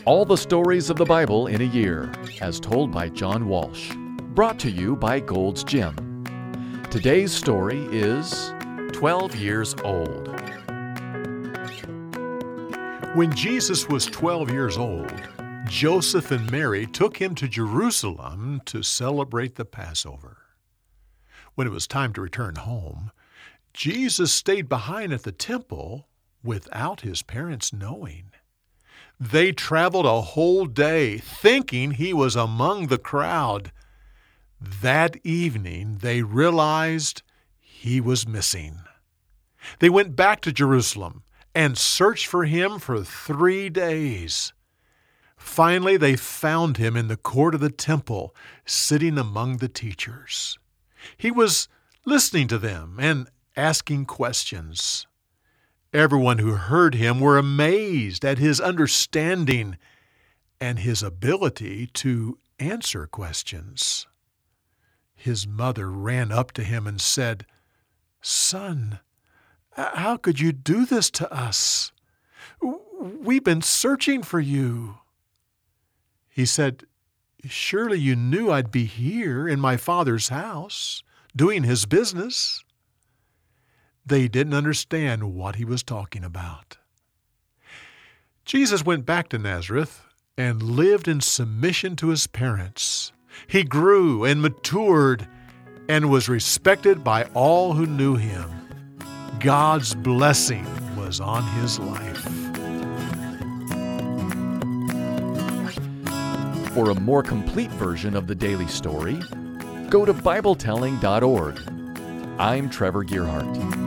All the stories of the Bible in a year, as told by John Walsh. Brought to you by Gold's Gym. Today's story is 12 Years Old. When Jesus was 12 years old, Joseph and Mary took him to Jerusalem to celebrate the Passover. When it was time to return home, Jesus stayed behind at the temple without his parents knowing. They traveled a whole day thinking he was among the crowd. That evening, they realized he was missing. They went back to Jerusalem and searched for him for 3 days. Finally, they found him in the court of the temple, sitting among the teachers. He was listening to them and asking questions. Everyone who heard him were amazed at his understanding and his ability to answer questions. His mother ran up to him and said, "Son, how could you do this to us? We've been searching for you." He said, "Surely you knew I'd be here in my Father's house, doing his business." They didn't understand what he was talking about. Jesus went back to Nazareth and lived in submission to his parents. He grew and matured and was respected by all who knew him. God's blessing was on his life. For a more complete version of the daily story, go to BibleTelling.org. I'm Trevor Gearhart.